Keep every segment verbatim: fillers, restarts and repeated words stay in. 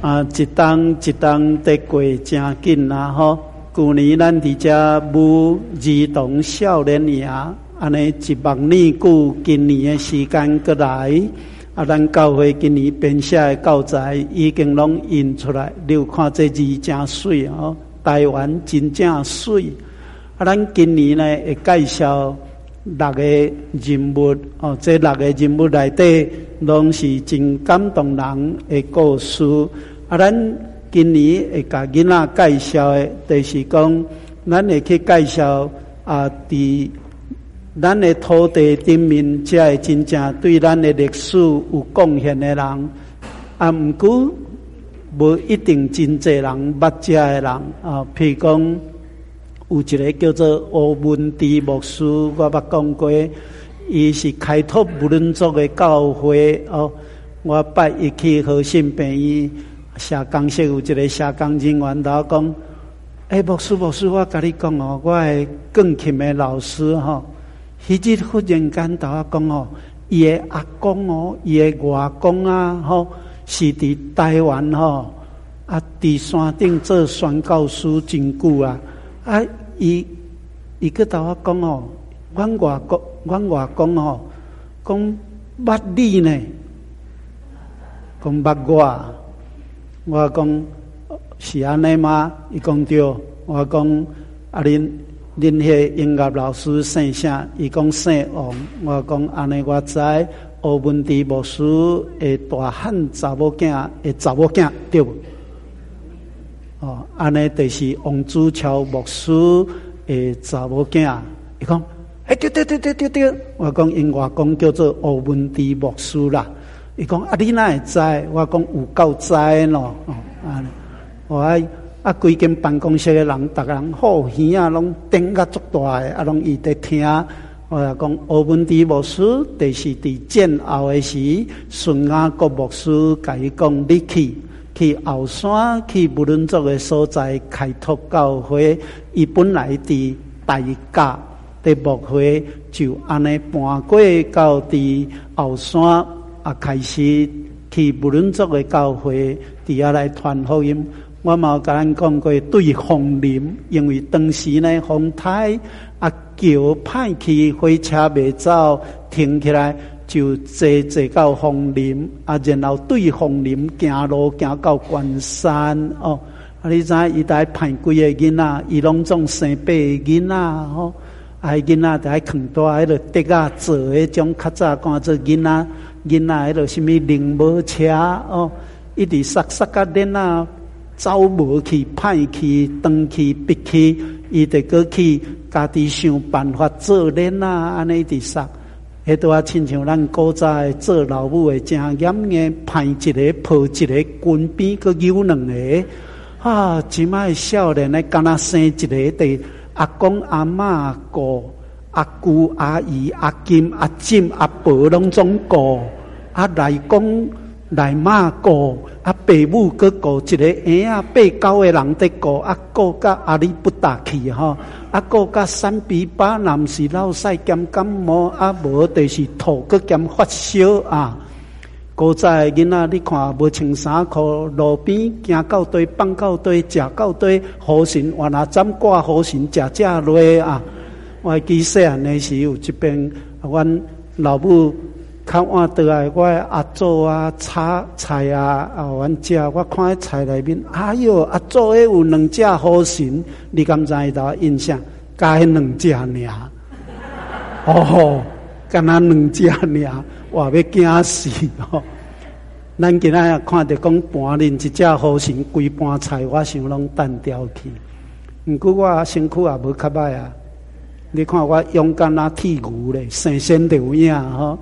啊，一冬一冬得过真紧啦吼！去年咱伫遮舞儿童少年营，安尼一万年久，今年的时间过来，啊，咱教会今年编写的教材已经拢印出来，你有看这字真水哦，台湾真正水。啊，咱今年呢会介绍六个人物哦，这六个人物内底拢是真感动人的故事。啊，咱今年会甲囡仔介绍的，就是讲，咱会去介绍啊，伫咱的土地顶面，才会真正对咱的历史有贡献的人。啊，毋过无一定真侪人捌遮的人啊，譬如讲。有一个叫做吴文智牧师，我捌讲过，伊是开拓无伦族的教会哦。我捌伊去好心病院社工室，有一个社工人员甲我讲：，诶、欸，牧师，牧师，我甲你讲哦，我的钢琴的老师吼，迄日忽然间甲我讲哦，伊的阿公哦，伊的外公啊，吼，是伫台湾吼，啊，伫山顶做宣教师真久啊，啊。伊伊去甲我讲哦，阮外公，阮外公哦，讲捌你呢，讲捌我，我讲是安尼吗？伊讲对，我讲啊，恁恁迄音乐老师姓啥？伊讲姓王，我讲安尼我知，吴文智牧师的大汉查某囝的查某囝对无？哦，安尼就是王子乔牧师诶查某囝。伊讲，诶、欸，对对对对对对，我讲因外公叫做吴文智牧师啦。伊讲啊，你哪会知？我讲有够知咯。哦，啊，我爱啊，规间办公室诶人，逐个人好耳啊，拢顶甲足大诶，啊，拢伊在听。我讲吴文智牧师，就是伫战后诶时，孙雅各牧师甲伊讲，你去。去后山去无伦族的所在开拓教会，伊本来伫大甲的牧会，就安尼搬过到伫后山啊，开始去无伦族的教会，伫遐来传福音。我嘛有甲咱讲过，对风林，因为当时呢风台啊桥歹去，火车袂走，停起来。就坐坐到枫林啊，然后对枫林行路行到关山哦。啊，你知伊在派几个囡仔，伊拢总生八个囡仔吼。啊，囡仔在扛大迄个竹仔做迄种较早讲做囡仔囡仔迄个什么灵毛车哦，一直塞塞甲恁啊走无去，歹去，长去，逼去，伊得过去家己想办法做恁啊，安尼一直塞。迄拄啊，亲像咱古早做老母诶，真严严，派一个抱一个，军边佮有两个啊！即摆少年诶，敢若生一个伫阿公阿嬷顾，阿姑阿姨阿金阿婶阿婆拢总顾，啊来公来妈顾，啊爸母佮顾一个婴仔八九个人伫顾，啊顾甲阿里不达去吼。啊，个甲三比八，若毋是老屎兼感冒，啊无就是吐佮兼发烧啊。古早诶囡仔，你看无穿衫裤，路边行到堆，放到堆，食到堆，好神原来针挂好神，食食落啊。我记细汉诶时有一边，阮老母较晚倒来，我阿祖啊炒菜啊，啊阮食，我看迄菜内面，哎哟，阿祖迄有两只好神，你敢知伊头印象？加迄两只尔，哦，敢若两只尔，哇，要惊死吼！咱今仔看着讲盘恁一只好神，规盘菜，我想拢单调去。毋过我身躯也无较歹啊，你看我勇敢啊铁牛咧，生生就有影吼。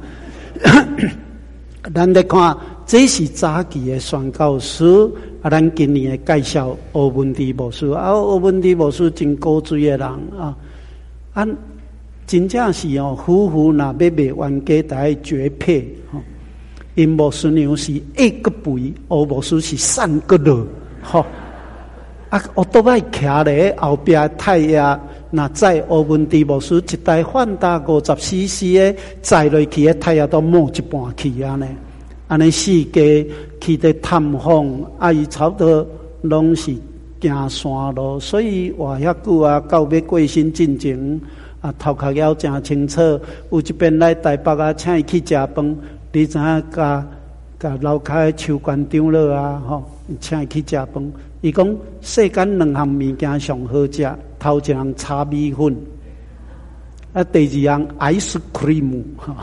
咱咧看，这是早期的宣教师啊。咱今年的介绍吴文智牧师啊，吴文智牧师真高水的人啊。啊，真正是哦，夫妇若要卖冤家，就要绝配吼。因牧师娘是一个肥，吴牧师是三个热吼。啊，我都爱徛咧后边太阳。那载吴文智牧师一台换大五十 C C 的载落去，的太阳都冒一半去啊呢。 安尼四家去伫探访，啊伊差不多拢是行山路，所以活遐久啊，到要过身进前啊，头壳了真清楚。有一遍来台北啊，请伊去食饭，你知影甲甲楼骹秋官长老啊，吼，请伊去食饭。伊讲世间两项物件上好食，头一项炒米粉，啊，第二项 ice cream，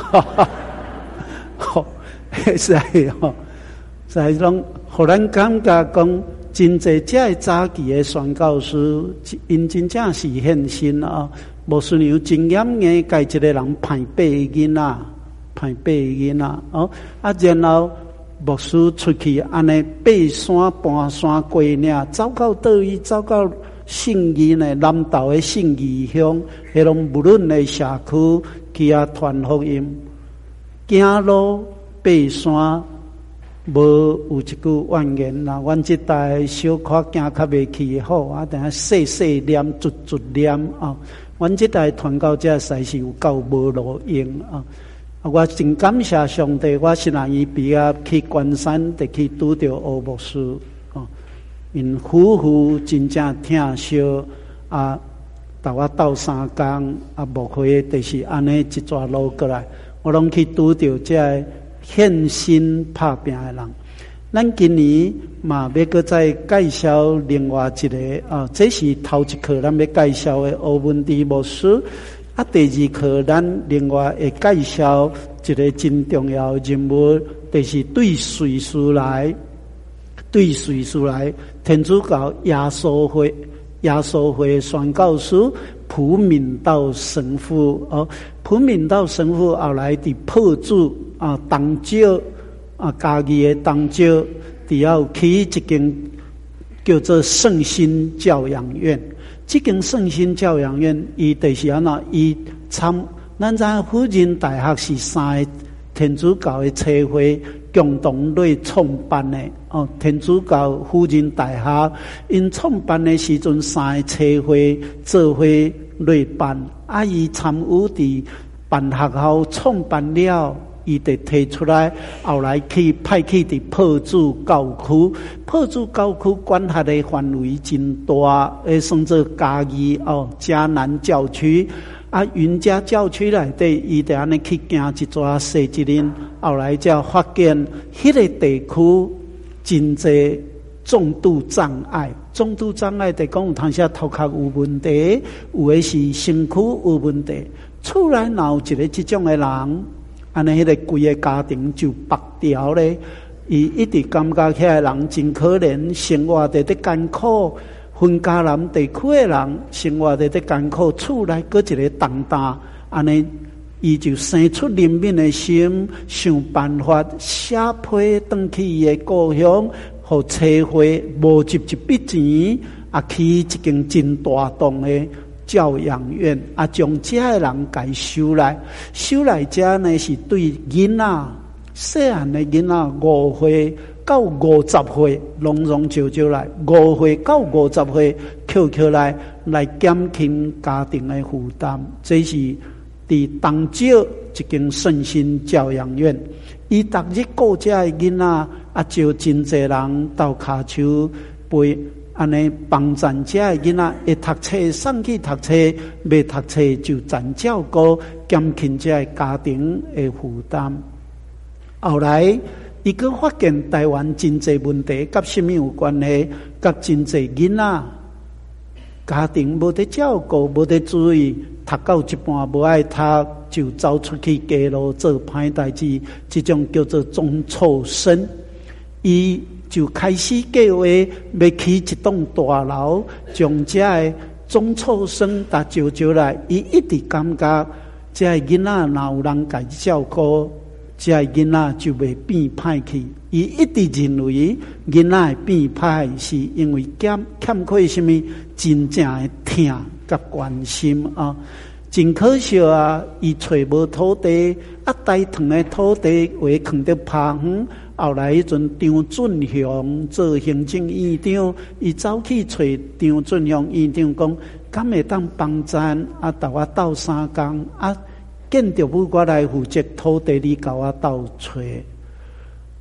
吼，是啊，吼，所以讲，互咱感觉讲，真侪这早期的宣教师，因真正是献身啊！无顺有真严嘅，家一个人派八个囡仔，派八个囡仔哦，啊，然后牧师出去安尼爬山、搬山、过岭，走到倒位，走到信义呢南投的信义乡，迄种无论的社区去啊传福音，行路爬山。无有一句怨言啦，阮即代小可行较袂去好啊，等下细细念、逐逐念啊。阮即代传到这实是有够无路用啊！我真感谢上帝，我是那伊毕业去关山，得去拄着欧牧师啊，因夫妇真正疼惜啊，带我斗三工啊，无会就是安尼一抓路过来，我拢去拄着这献身拍拼的人。咱今年嘛要搁再介绍另外一个啊，这是头一课咱要介绍的欧文迪牧师。啊，第二课咱另外会介绍一个真重要的人物，就是对瑞士来，对瑞士来天主教耶稣会耶稣会宣教师普敏道神父哦，普敏道神父后来伫破主啊东照啊家己的东照，伫要起一间叫做圣心教养院。这间圣心教养院，伊就是安那，伊参咱知辅仁大学是三个天主教的车会共同来创办的哦。天主教辅仁大学因创办的时阵，三个车会做伙来办，啊，伊参与伫办学校创办了。伊得提出来，后来去派去伫破主教区，破主教区管辖的范围真大，诶，算做嘉义哦，嘉南教区啊，云嘉教区内底，伊得安尼去行一撮细一轮，后来才发现迄个地区真侪重度障碍，重度障碍得讲有当时头壳有问题，有的是身躯有问题，厝内若有一个即种的人。安尼，迄个规个家庭就白掉咧。伊一直感觉遐个人真可怜，生活得得艰苦。分家南地区的人生活得得艰苦，厝内搁一个重担，安尼伊就生出怜悯的心，想办法写批转去伊的故乡，互车会募集一笔钱，啊，起一间真大栋的。教养院啊，将这个人给收来，收来这呢是对囡仔细汉的囡仔五岁到五十岁，拢拢招招来，五岁到五十岁，扣扣来来减轻家庭的负担。这是伫东照一间圣心教养院，伊逐日顾这个囡仔啊，招真侪人到骹手陪。安尼帮咱这囡仔会读册，送去读册，未读册就咱照顾，减轻这家庭的负担。后来，伊个发现台湾真济问题，甲什么有关系？甲真济囡仔家庭无得照顾，无得注意，读到一半无爱读，就走出去街路做歹代志，这种叫做中辍生。伊就开始计划要起一栋大楼，将这个中辍生搭招招来。伊一直感觉这个囡仔若有人家照顾，这个囡仔就袂变歹去。伊一直认为囡仔变歹是因为欠欠缺什么真正的疼甲关心啊。真可惜啊！伊找无土地，啊，大堂的土地话囥得趴远。后来迄阵张俊雄做行政院长，伊走去找张俊雄院长讲，敢会当帮咱啊？带我斗三工啊？建筑物我来负责土地，你甲我斗找。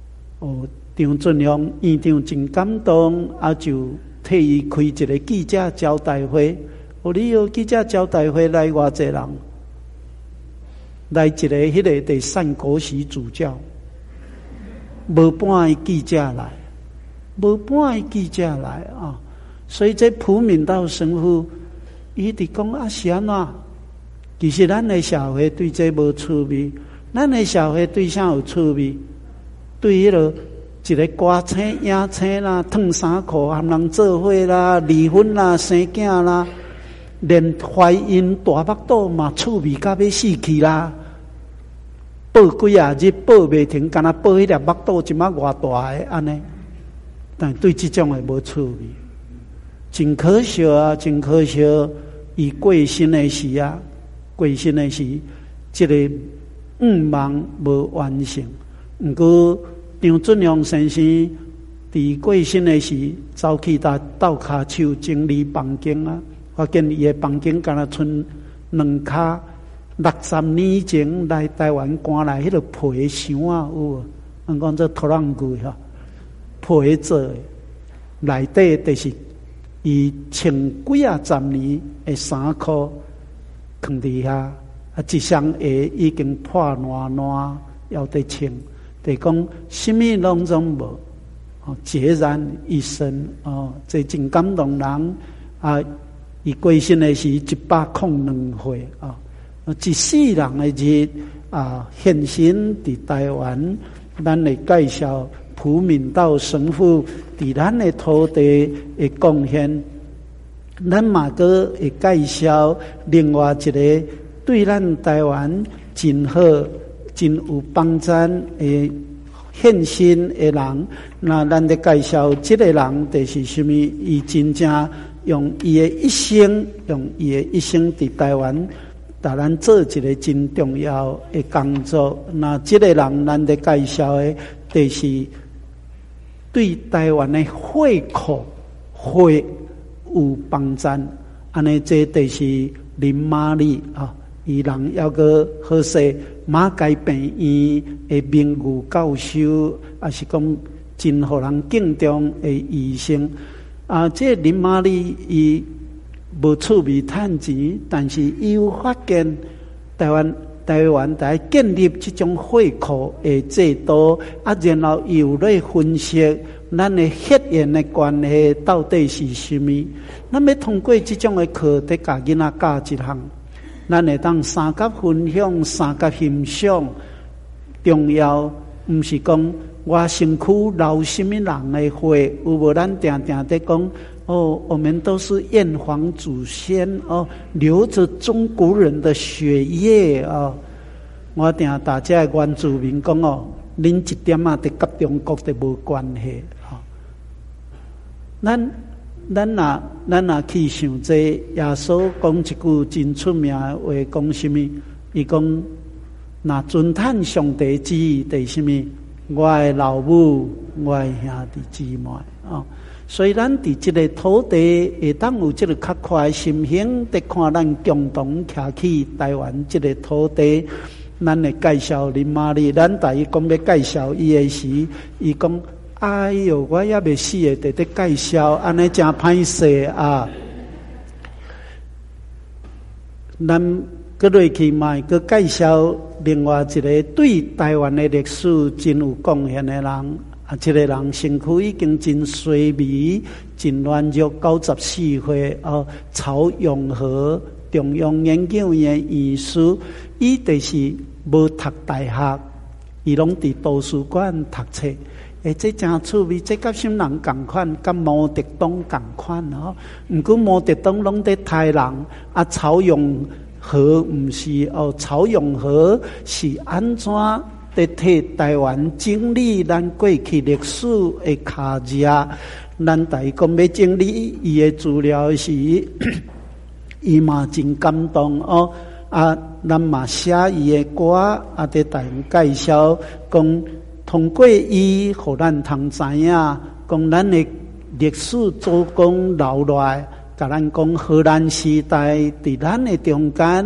哦，张俊良院长真感动，啊就替伊开一个记者招待会。哦，你有记者招待会来偌济人？来一个迄个第善国席主教，无半个记者来，无半个记者来啊！所以这普敏道神父，伊伫讲啊是安怎？其实咱的社会对这无趣味，咱的社会对啥有趣味？对迄个一个歌星、影星啦、烫衫裤含人做伙啦、离婚啦、生囝啦，连怀孕大腹肚嘛趣味甲要死去啦！报几啊日报袂停，敢若报迄粒腹肚即马偌大个安尼，但对即种的无趣味，真可惜啊！真可惜，伊过身的时啊，过身的时，即个愿望无完成。毋过张俊良先生伫过身的时，走去搭斗骹手整理房间啊，发现伊的房间敢若剩两骹。六十年前来台湾搬来迄个皮箱啊，有无？咱讲做土壤具哈，皮做的，内底就是伊穿几啊十年的衫裤，放伫遐，啊一双鞋已经破烂烂，要得穿，得讲什么拢总无，哦，孑然一身哦，这真感动人啊！伊过身的是一百零两岁啊。一世人的日啊，现身伫台湾，咱会介绍普敏道神父伫咱的土地的贡献。咱嘛个会介绍另外一个对咱台湾真好、真有帮助的献身的人。那咱得介绍这个人，就是什么？伊真正用伊的一生，用伊的一生伫台湾。但咱做一个真重要的工作，那这个人咱得介绍的，就是对台湾的会库会有帮助。安尼，这就是林玛丽啊，伊人要个好势马街病院的名誉教授，也是讲真互人敬重的医生啊。这林玛丽伊。无趣味趁钱，但是伊有发现台湾台湾在建立这种会库的制度，啊，然后又来分析咱的血缘的关系到底是什么？咱要通过这种的课，得教囡仔教一项，咱会当三甲分享，三甲欣赏。重要毋是讲我身躯留什么人的血，有无？咱定定在讲。哦，我们都是炎黄祖先哦，流着中国人的血液哦。我定大家原住民讲哦，恁一点啊，得甲中国的无关系啊。咱咱若咱若去想这耶稣讲一句真出名的话，讲什么？伊讲那尊叹上帝旨意第什么？我的老母，我的兄弟姊妹啊。所以咱伫这个土地会当有这个较快心情，得看咱共同徛起台湾这个土地。咱会介绍林玛丽，咱大伊讲要介绍伊的时，伊讲：哎哟，我也未死的，得得介绍，安尼真歹势啊！咱搁落去嘛，搁介绍另外一个对台湾的历史真有贡献的人。啊，这个人身躯已经真衰微、真软弱，九十四岁哦。曹永和中央研究院院士，伊就是无读大学，伊拢伫图书馆读册。诶，这真趣味，这甲什么人共款？甲毛泽东共款哦。毋过毛泽东拢伫台人，啊，曹永和毋是哦，曹永和是安怎？在替台湾整理咱过去历史的卡架，咱大讲要整理伊的资料时，伊嘛真感动哦。啊，咱嘛写伊的歌，啊，伫大介绍讲，通过伊，互咱通知影，讲咱的历史祖公留落来，甲咱讲荷兰时代伫咱的中间。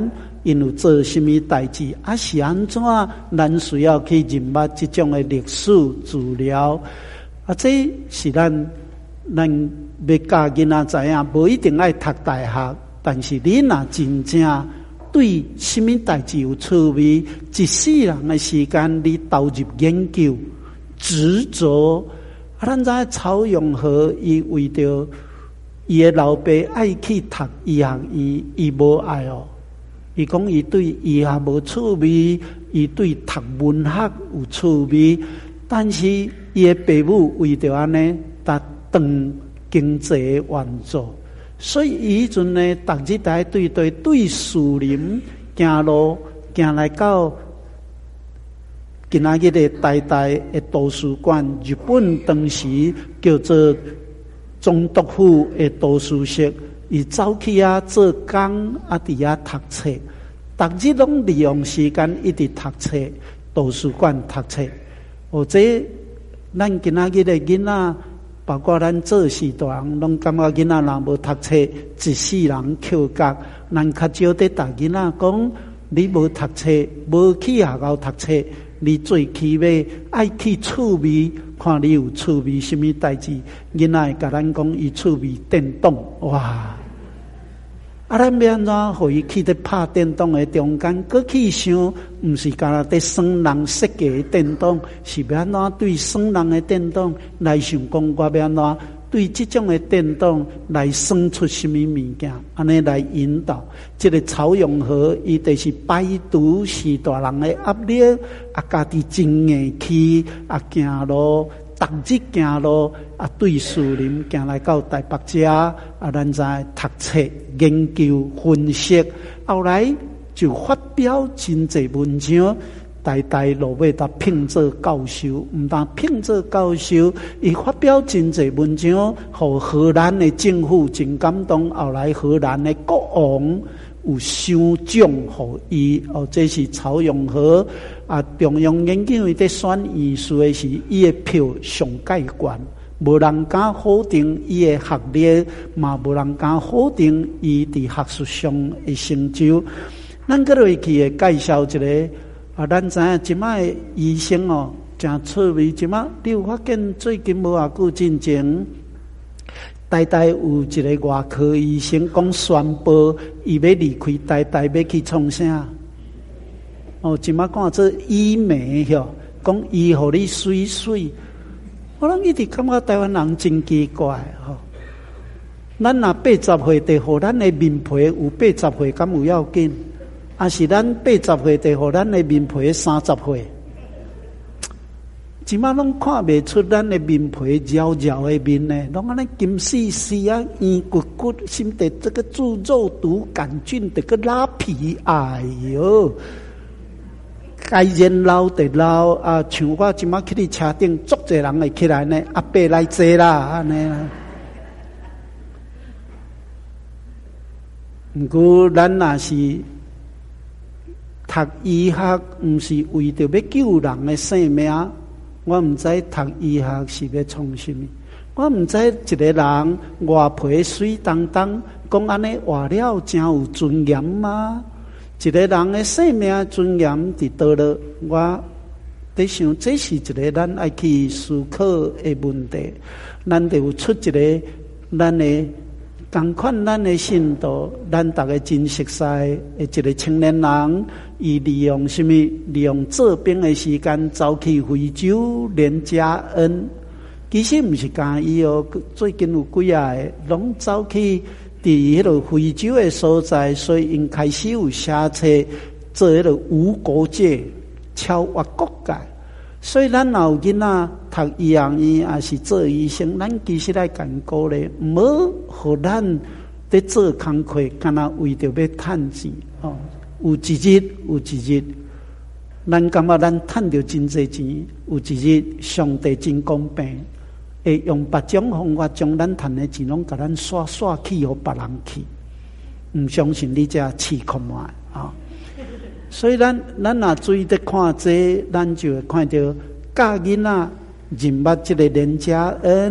因有做什么代志，啊是安怎，咱需要去认捌这种的历史资料。啊，这是咱咱要教囡仔知影，无一定爱读大学，但是你若真正对什么代志有趣味，一世人的时间你投入研究、执着。啊，咱知曹永和伊为着伊的老爸爱去读医学院，伊无爱哦。伊讲伊对医学无趣味，伊对读文学有趣味，但是伊的爸母为着安尼，达当经济援助，所以伊迄阵呢，逐日来对对对树林行路，行来到今仔日的台大的图书馆，日本当时叫做总督府的图书室，伊走去啊做工，啊伫遐读册，逐日拢利用时间一直读册，图书馆读册。或者咱今仔日的囡仔，包括咱做事大人，拢感觉囡仔若无读册，一世人扣角。咱较少伫大囡仔讲，你无读册，无去学校读册，你最起码爱去趣味，看你有趣味什么代志。囡仔会甲咱讲，伊趣味电动，哇！啊，咱要安怎互伊去伫拍电动的中间，搁去想，毋是干那伫耍人设计的电动，是要安怎对耍人的电动来想讲，我要安怎对这种的电动来生出什么物件，安尼来引导。这个曹永和，伊就是摆渡时大人的压力，啊，家己真硬气，啊，行路。逐日行路啊，对树林行来到台北遮啊，咱在读册、研究、分析，后来就发表真侪文章，代代落尾达聘做教授，毋但聘做教授，伊发表真侪文章，互荷兰的政府真感动，后来荷兰的国王有赏奖互伊，哦，这是曹永和。啊，中央研究院在选医师的时，伊的票上介悬，无人敢否定伊的学历，嘛无人敢否定伊伫学术上的成就。咱搁落去的介绍一个啊，咱知影即摆医生哦，真趣味。即摆你有发现最近无偌久之前，台大有一个外科医生讲宣布，伊要离开台大，要去创啥？哦，即马讲做医美哟，讲医互你水水，我拢一直感觉台湾人真奇怪吼。咱若八十岁得互咱的面皮有八十岁，敢有要紧？还是咱八十岁得互咱的面皮三十岁？即马拢看袂出咱的面皮绕绕的面呢，拢安尼金丝丝啊，圆骨骨，心得这个猪肉毒杆菌得个拉皮，哎哟！该人老得老啊，像我即马去你车顶，足侪人会起来呢，阿伯来坐啦，安尼啦。毋过咱若是读医学，毋是为着要救人的性命。我毋知读医学是要创什么，我毋知一个人外皮水当当，讲安尼活了真有尊严吗？一个人的生命尊严伫倒落，我在想，这是一个咱爱去思考的问题。咱得有出一个咱的同款咱的信徒，咱大家真熟悉的一个青年人，伊利用什么？利用做兵的时间走去非洲连加恩。其实毋是干伊哦，最近有几啊个拢走去。伫迄个非洲的所在，所以因开始有写册做迄个无国界、超越国界。所以咱若有囡仔读医学院，也是做医生，咱其实来讲鼓励，毋好互咱伫做工课，干那为着要趁钱哦。有一日，有一日，咱感觉咱趁着真侪钱，有一日上帝真公平。会用别种方法将咱赚的钱拢甲咱刷刷去互别人去，毋相信你才试看觅啊！所以咱咱若注意伫看这，咱就会看到教囡仔认捌即个连家恩，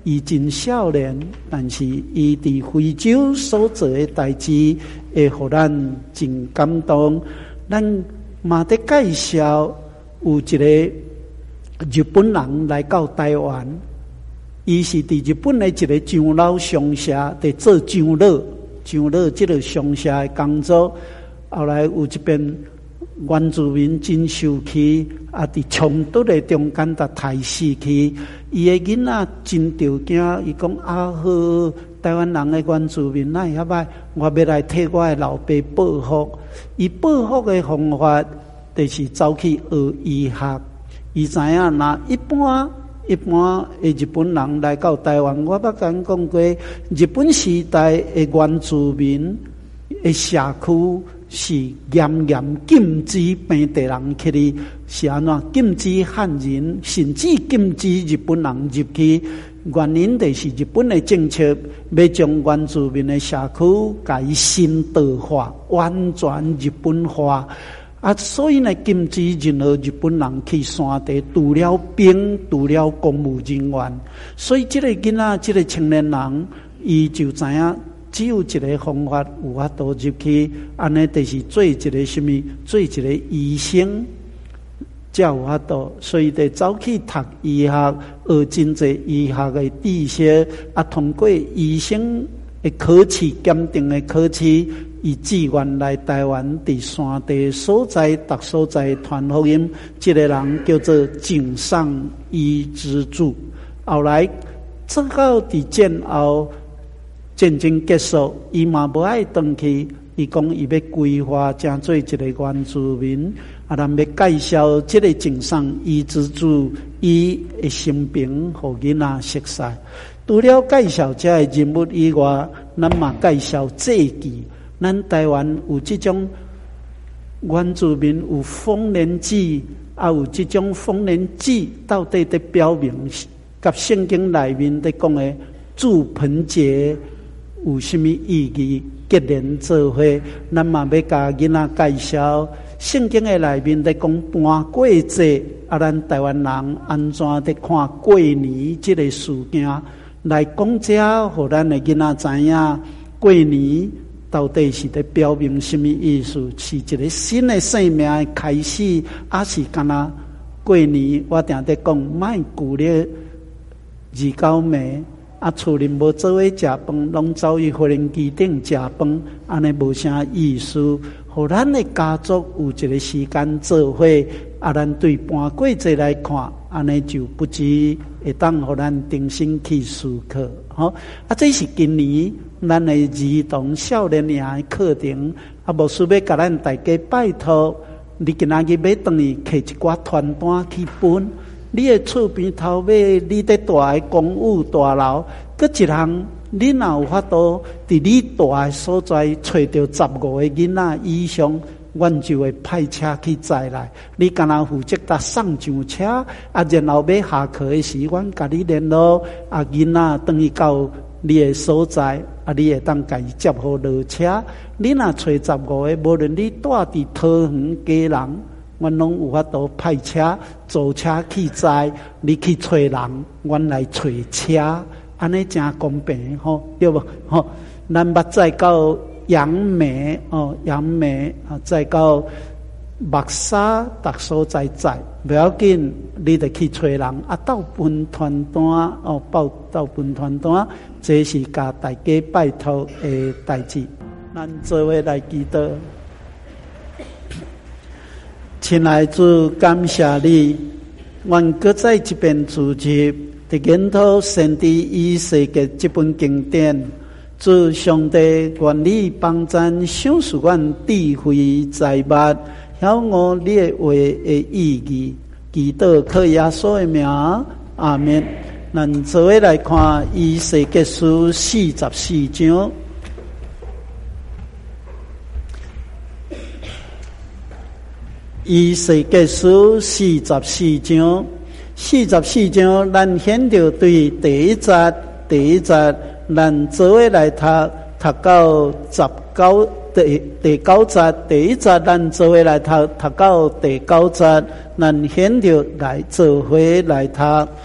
伊真少年，但是伊伫非洲所做的代志，会互咱真感动。咱嘛得介绍有一个日本人来到台湾，伊是伫日本的一个长老商社伫做长老，长老即个商社的工作。后来有一边原住民真受气，啊！伫冲突的中间，甲杀死去。伊的囡仔真着惊，伊讲啊好，台湾人的原住民哪会遐歹？我要来替我的老爸报复。伊报复的方法，就是走去学医学。伊知影，若一般一般的日本人来到台湾，我捌甲讲过，日本时代的原住民的社区。是严严禁止本地人去哩，是安怎禁止汉人，甚至禁止日本人入去。原因就是日本的政策要将原住民的社区改新道化，完全日本化啊！所以呢，禁止任何日本人去山地，除了兵，除了公务人员。所以这个囡仔，这个青年人，伊就知影。只有一个方法有法度入去，安尼就是做一个什么？做一个医生，才有法度。所以得走去读医学，学真济医学的知识，啊，通过医生的考试、鉴定的考试，以志愿来台湾伫山地所在、特所在传福音。这个人叫做井上伊之助。后来做到伫战后。战争结束，伊嘛无爱回去。伊讲伊要规划成做一个原住民。啊，咱要介绍这个井上伊之助，伊的生平，互囡仔熟悉。除了介绍这个人物以外，咱嘛介绍祭祀。咱台湾有这种原住民有丰年祭，啊有这种丰年祭，到底在表明，甲圣经内面在讲的祝盆节。有什么意义？结连做伙，咱嘛要甲囡仔介绍圣经的内面在讲搬过节，啊，咱台湾人安怎在看过年这个事件来讲者，互咱的囡仔知影过年到底是在表明什么意思？是一个新的生命的开始，还是干那过年？我定在讲，莫顾咧二九暝。啊，厝里无做伙食饭，拢走去火灵机顶食饭，安尼无啥意思。互咱的家族有一个时间做伙，啊，咱对搬过节来看，安尼就不止会当互咱定心去思考。吼、哦，啊，这是今年咱的儿童少年营的课程，啊，无需要甲咱大家拜托，你今仔日要当去摕一寡传单去分。你的厝边头尾，你在大的公寓大楼，搁一项，你若有法度伫你大的所在找到十五个囡仔以上，阮就会派车去载来。你干那负责搭送上车，啊，然后要下课的时，阮甲你联络，啊，囡仔等于到你的所在，啊，你会当甲伊接好落车。你若找十五个，无论你住伫桃园家人。阮拢有法度派车、租车去载，你去找人，阮来找车，安尼真公平吼，对无？吼，咱捌再到杨梅哦，杨梅啊，再到木沙，逐所在载，不要紧，你得去找人啊，到分传单哦，报到分传单，这是甲大家拜托的代志，咱做伙来祈祷。亲爱的主，感谢你，愿搁在这边主持，伫研讨神的与世界这本经典。主上帝愿你帮咱赏赐阮智慧财物，晓悟你的话的意义。祈祷靠耶稣的名，阿们。咱做伙来看以世界书四十四章。以世界书四十四章，四十四章，咱显着对第一节，第一节，咱做伙来读，读到十九，第第九节，第一节，咱做伙来读，读到第九节，咱显着来做伙来读。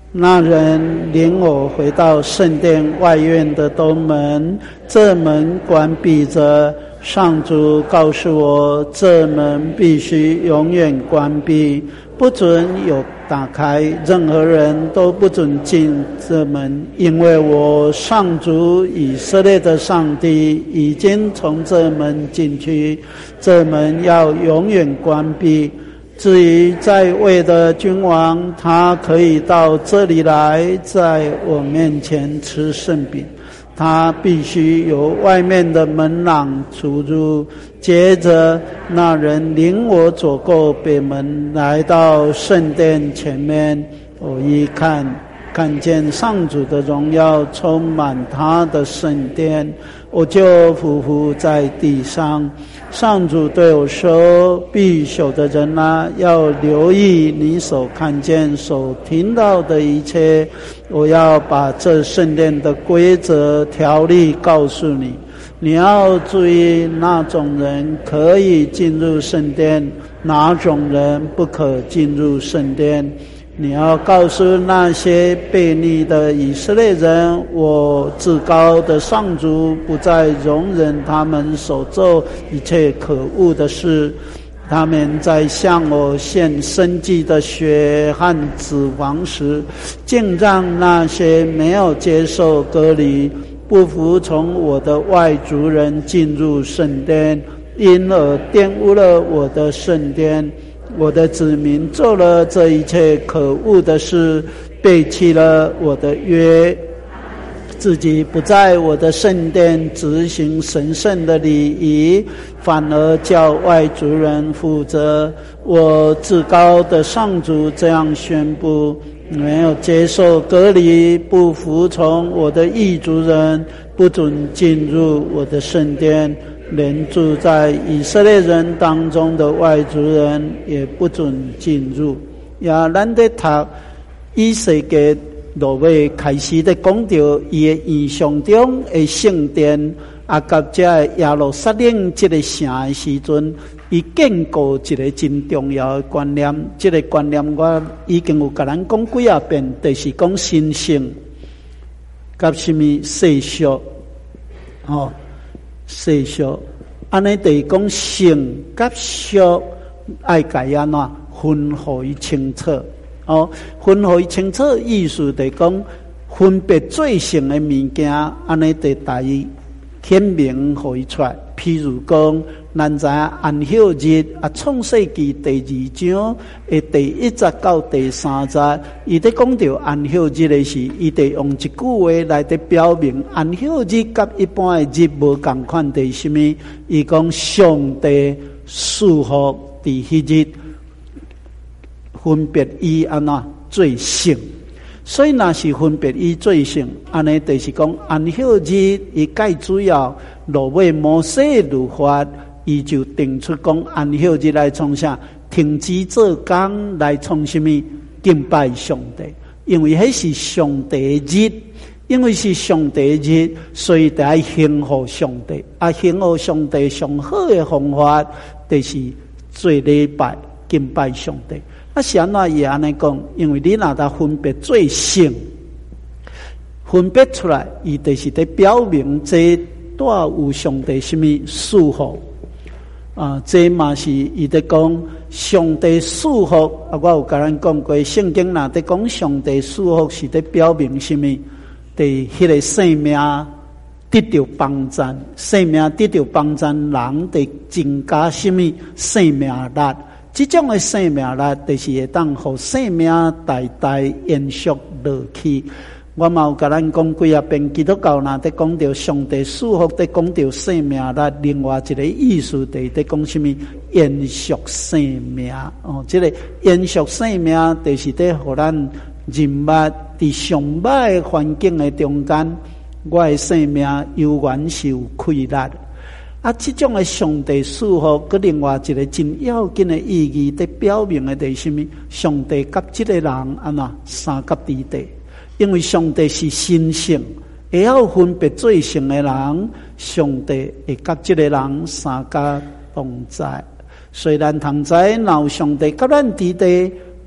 那人领我回到圣殿外院的东门，这门关闭着。上主告诉我，这门必须永远关闭，不准有打开，任何人都不准进这门，因为我上主以色列的上帝已经从这门进去，这门要永远关闭。至于在位的君王，他可以到这里来，在我面前吃圣饼，他必须由外面的门廊出入。接着那人领我走过北门，来到圣殿前面，我一看，看见上主的荣耀充满他的圣殿，我就匍匐在地上。上主对我说，必朽的人啊，要留意你所看见所听到的一切，我要把这圣殿的规则条例告诉你，你要注意哪种人可以进入圣殿，哪种人不可进入圣殿。你要告诉那些悖逆的以色列人，我至高的上主不再容忍他们所做一切可恶的事。他们在向我献生祭的血和脂肪时，竟让那些没有接受割礼、不服从我的外族人进入圣殿，因而玷污了我的圣殿。我的子民做了这一切可恶的事，背弃了我的约，自己不在我的圣殿执行神圣的礼仪，反而叫外族人负责。我至高的上主这样宣布，没有接受割礼、不服从我的异族人，不准进入我的圣殿，连住在以色列人当中的外族人也不准进入。也咱在读以西结落尾开始在讲到伊的印象中的圣殿，啊，甲这耶路撒冷这个城的时阵，伊建构一个真重要的观念。这个观念我已经有甲咱讲几啊遍，就是讲神圣，甲什么世俗，哦。世俗，安尼就是讲圣甲俗爱甲伊安怎分互伊清楚哦，分互伊清楚，意思就是讲分别最圣的物件，安尼就大伊显明互伊出来。譬如讲，咱知影安息日啊，创世纪第二章的第一节到第三节，伊在讲到安息日的时，伊得用一句话来得表明安息日甲一般的日无共款的什么？伊讲上帝祝福伫迄日，分别伊安怎最圣。所以若是分别伊最圣，安尼就是讲安息日伊介主要落尾摩西律法，伊就定出讲安息日来创啥？停止做工来创什么？敬拜上帝，因为迄是上帝日，因为是上帝日，所以得爱献给上帝。啊，献给上帝上好的方法，就是做礼拜敬拜上帝。啊，是安怎伊安尼讲？因为你若得分别最圣，分别出来，伊就是在表明这带有上帝什么祝福啊？这嘛是伊在讲上帝祝福啊！我有甲咱讲过，圣经若在讲上帝祝福，是在表明什么？伫迄个生命得到帮助，生命得到帮助，人得增加什么生命力？这种的生命力，就是会当互生命代代延续落去。我嘛有甲咱讲几啊遍，基督教若在讲到上帝祝福，在讲到生命力，另外一个意思就是在讲什么延续生命哦。这个延续生命，就是在互咱人物伫上歹的环境的中间，我的生命永远是有快乐。啊，这种的上帝祝福，佮另外一个真要紧的意义，在表明的是什么？上帝甲这个人安怎三甲之地？因为上帝是神圣，会晓分别最圣的人，上帝会甲这个人三甲同在。虽然同在，若有上帝甲咱之地，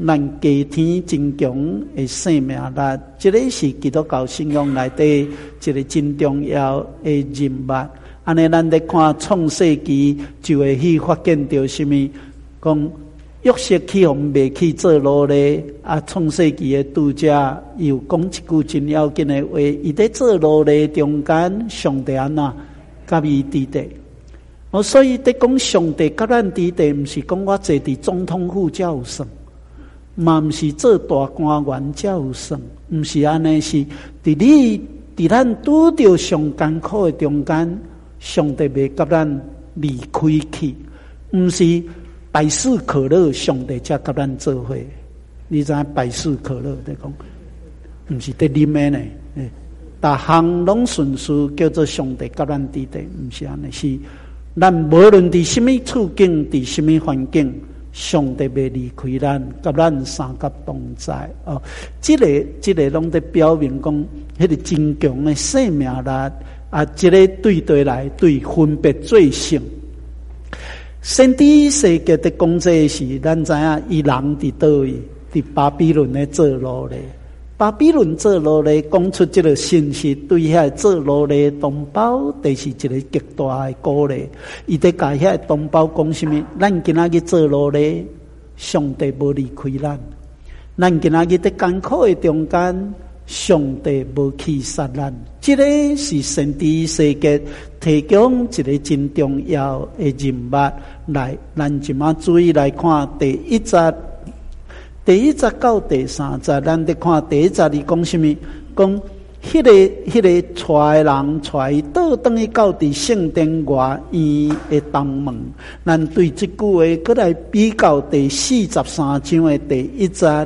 咱家天真强的生命力，这个是基督教信仰内底一个真重要的人物。安尼，咱咧看创世纪就会去发现到什么？讲约瑟去互卖去做奴隶，啊，创世纪的读者又讲一句真要紧的话：伊在做奴隶中间，上帝安怎甲伊伫地？哦，所以在讲上帝甲咱伫地，毋是讲我坐伫总统府才有算，嘛毋是做大官员才有算，毋是安尼，是伫你伫咱拄着上艰苦的中间，上帝袂甲咱离开去，毋是。百事可乐，上帝才甲咱做伙。你知百事可乐在讲，毋是在啉的呢？逐项拢顺序叫做上帝甲咱伫地，毋是安尼。是咱无论伫什么处境，伫什么环境，上帝袂离开咱，甲咱三甲同在。哦，这个这个拢在表明讲，迄个真强的生命力啊，这个对对来对分别罪性。先知世界的讲这是，咱知影伊人伫倒位，伫巴比伦咧做奴隶。巴比伦做奴隶，讲出这个信息，对遐做奴隶的同胞，就是一个极大的鼓励。伊在甲遐同胞讲什么？咱今仔日做奴隶，上帝无离开咱；咱今仔日在艰苦的中间，上帝无去杀咱。这个是先知世界提供一个真重要的人物来，咱即马注意来看第一节，第一节到第三节，咱得看第一节里讲什么？讲迄个迄个带人带倒转去到伫圣殿外院的东门。咱对这句话搁来比较第四十三章的第一节，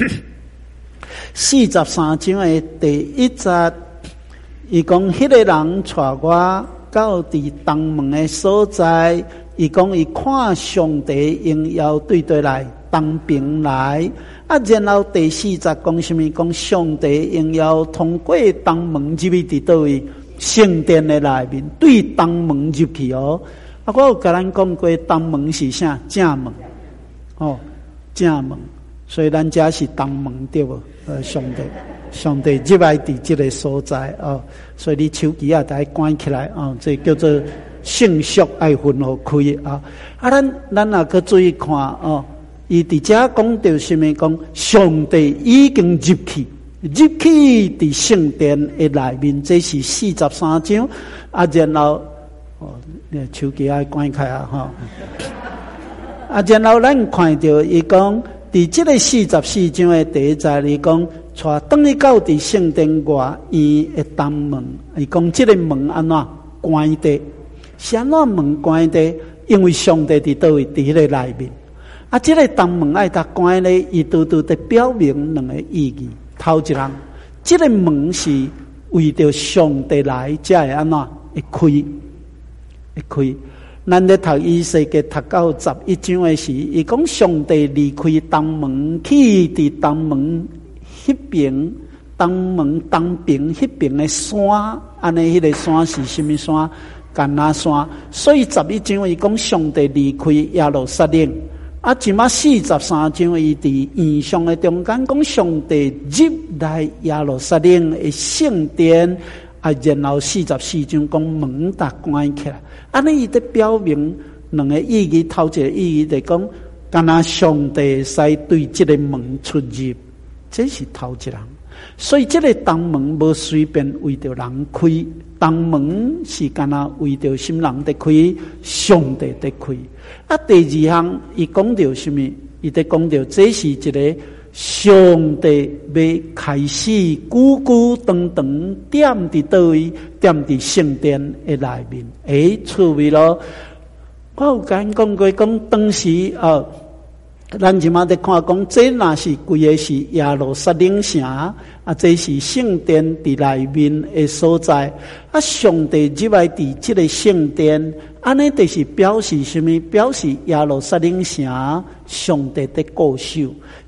四十三章的第一节。伊讲迄个人带我到伫东门的所在，伊讲伊看上帝应邀对对来东边来，啊，然后第四节讲什么？讲上帝应邀通过东门入去伫倒位圣殿的内面，对东门入去哦。啊，我有甲咱讲过，东门是啥？正门哦，正门，所以咱家是东门对无？呃，上帝。上帝入来伫这个所在哦，所以你手机啊，得关起来哦，这叫做圣俗爱分互开啊。啊，咱咱也去注意看哦，伊伫遮讲到什么？讲上帝已经入去，入去伫圣殿的内面，这是四十三章啊。然后哦，你手机啊关开啊哈。啊，然后咱看到伊讲伫这个四十四章的第一节里讲。带等于到伫圣殿外院的东门，伊讲这个门安怎关的？是安怎门关的？因为上帝伫倒位伫迄个内面。啊，这个东门爱搭关咧，伊拄拄在表明两个意义。头一人，这个门是为着上帝来，才会安怎会开，会开。咱咧读以西结读到十一章的时，伊讲上帝离开东门，去伫东门。迄边东门东边迄边的山，安尼迄个山是什么山？橄榄山。所以十一章伊讲上帝离开耶路撒冷，啊，即马四十三章伊伫印象的中间讲上帝入来耶路撒冷的圣殿，啊，然后四十四章讲门打关起来，安尼伊在表明两个意义，头一个意义就讲，敢若上帝使对这个门出入。这是头一人，所以这个东门无随便为着人开，东门是干那为着什么人在开？上帝在开。啊，第二项伊讲到什么？伊在讲到这是一个上帝要开始久久长长点伫倒位，点伫圣殿的内面。诶，趣味咯！我有甲讲过，讲当时啊。咱即马在看讲，这若是规个是耶路撒冷城，啊，这是圣殿伫内面的所在。啊，上帝入来伫这个圣殿，安尼就是表示什么？表示耶路撒冷城上帝的固守，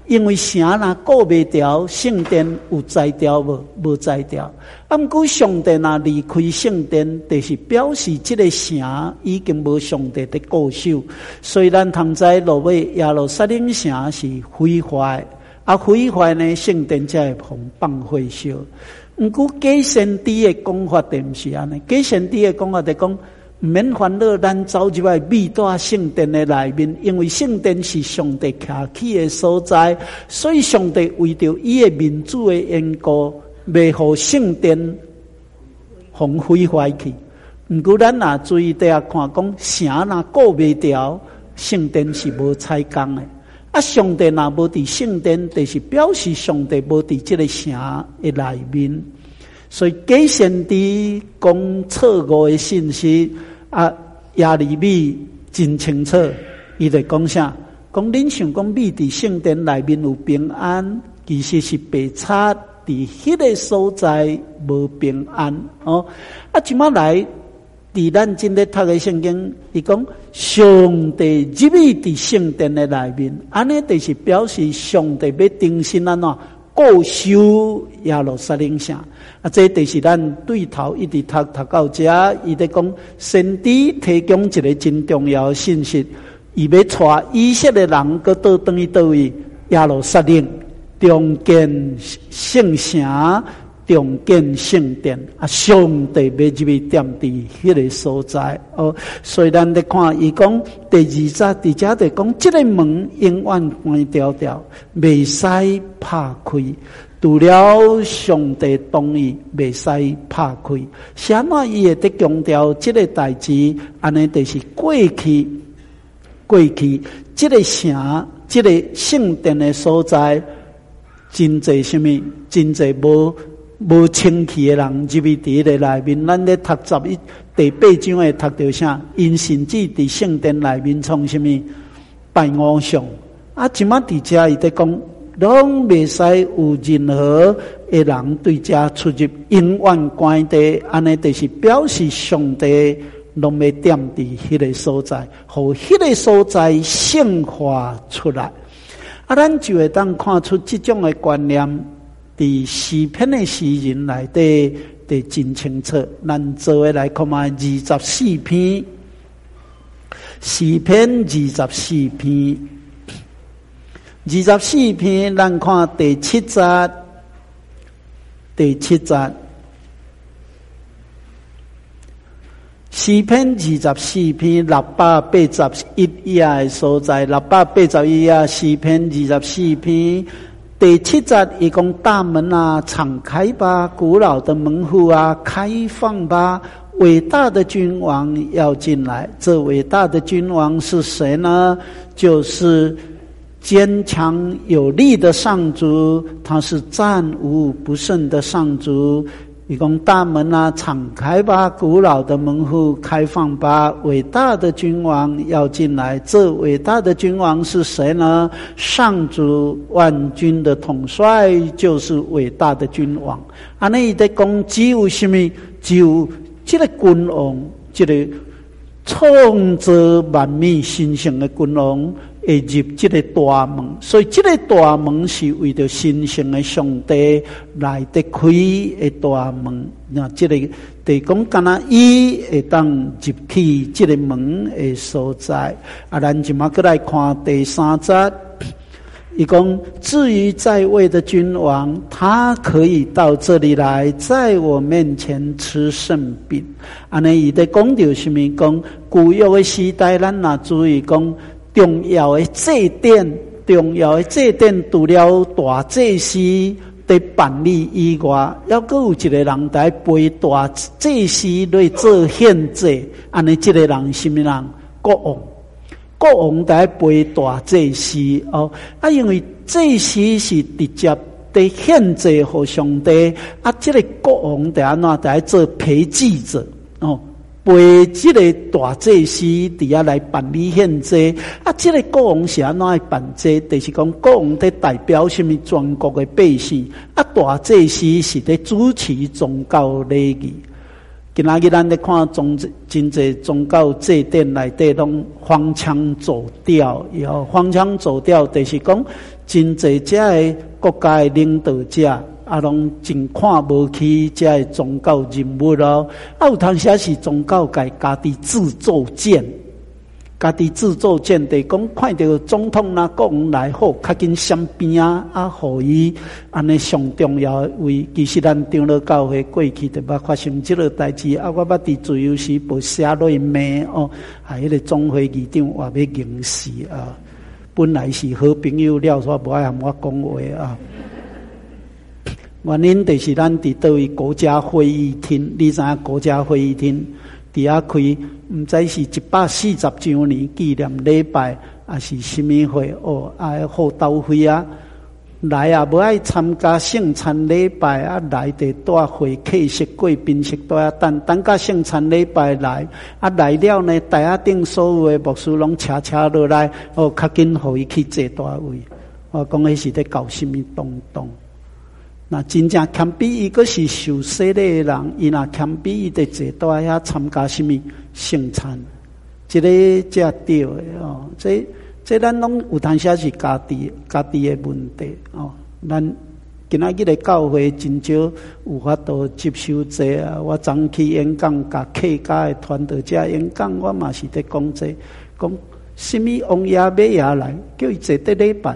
因为城若顾袂牢，圣殿有在调无？无在调。啊，毋过上帝若离开圣殿，就是表示这个城已经无上帝的固守。虽然通知落尾耶路撒冷城是毁坏，啊毁坏呢，圣殿才会放放火烧。毋过假先知的讲法就毋是安尼，假先知的讲法就讲。唔免烦恼，咱走入来密大圣殿的内面，因为圣殿是上帝徛起的所在，所以上帝为着伊的民主的缘故，袂互圣殿互毁坏去。毋过咱若注意底下看，讲城若顾袂牢，圣殿是无采工的。啊，上帝若无伫圣殿，就是表示上帝无伫这个城的内面。所以假先知讲错误的信息。啊，耶利米真清楚，伊在讲啥？讲恁想讲米伫圣殿内面有平安，其实是白差伫迄个所在无平安哦。啊，即马来伫咱今日读的圣经，伊讲上帝入去伫圣殿的内面，安尼就是表示上帝要定心安怎固守耶路撒冷城。啊，这就是咱对头一直读读到这，伊在讲先知提供一个真重要的信息，伊要带以色列人搁倒转去倒位耶路撒冷，重建圣城，重建圣殿。啊，上帝要入去踮伫迄个所在哦。所以咱咧看伊讲第二节，伫遮就讲这个门永远关条条，袂使拍开。除了上帝同意，袂使拍开。啥物伊会得强调这个代志，安尼就是过去，过去这个城，这个圣殿的所在，真侪什么，真侪无无清气的人入去伫个内面。咱咧读十一第八章会读到啥？因甚至伫圣殿内面创什么拜偶像。啊，即马伫遮伊在讲。拢袂使有任何的人对遮出入，永远关闭。安尼就是表示上帝拢要踮伫迄个所在，互迄个所在显化出来。啊，咱就会当看出这种的观念，伫诗篇的诗人内底得真清楚。咱做诶来看嘛，二十四篇，诗篇二十四篇。二十四篇，咱看第七节，第七节，诗篇二十四篇六百八十一页的所在，六百八十一页诗篇二十四篇第七节，伊讲大门啊，敞开吧，古老的门户啊，开放吧，伟大的君王要进来。这伟大的君王是谁呢？就是坚强有力的上主，他是战无不胜的上主。伊讲大门啊，敞开吧，古老的门户开放吧，伟大的君王要进来。这伟大的君王是谁呢？上主万军的统帅就是伟大的君王。安尼伊在讲只有什么？只有这个君王，这个创造万物新生的君王会入这个大门，所以这个大门是为着神圣的上帝来得开的大门。那这个地讲敢若伊会当入去这个门的所在。啊，咱即马过来看第三节，伊讲至于在位的君王，他可以到这里来，在我面前吃圣饼。安尼伊在讲到什么？讲古约的时代，咱若注意讲。重要的祭典，重要的祭典，除了大祭司在办理以外，还阁有一个人在陪大祭司来做献祭。安尼，这个人什么人？国王，国王在陪大祭司哦。啊，因为祭司是直接在献祭给上帝，啊，这个国王在安怎在做陪祭者哦。陪这个大祭司伫遐来办理献祭，啊，这个国王是安怎来办祭？就是讲国王在代表什么全国的百姓，啊，大祭司是在主持宗教礼仪。 今仔日咱咧看宗真济宗教祭典内底拢荒腔走调，以后荒腔走调，就是讲真济遮个国家的领导者啊，拢真看无起遮个宗教人物咯。啊，有当时是宗教界家己自作贱。家己自作贱地讲，看到总统啦、国王来好，较紧闪边啊，啊，互伊安尼上重要的位。其实咱长老教会过去就捌发生即个代志，啊，我捌伫自由时报写落骂哦，还迄个总会议长话要刑事啊，本来是好朋友了，煞无爱含我讲话啊。原因就是咱伫倒位国家会议厅，你知影国家会议厅？伫遐开，毋知是一百四十周年纪念礼拜，还是什么会哦？啊，好斗会啊！来啊，无爱参加圣餐礼拜啊，来得带会客室、贵宾室带啊等，等甲圣餐礼拜来啊来了呢，台下顶所有的牧师拢车车落来，哦，较紧互伊去坐大位。我讲迄是咧搞什么动动？那真正谦卑，伊个是受洗礼的人，伊若谦卑，伊得坐到遐参加什么圣餐，这个才对的哦。这这咱拢有当时是家己家己的问题哦。咱今仔日的教会真少有法度接受这啊。我昨去演讲，甲客家的团队者演讲，我嘛是在讲这，讲什么王爷马爷来，叫伊坐得礼拜，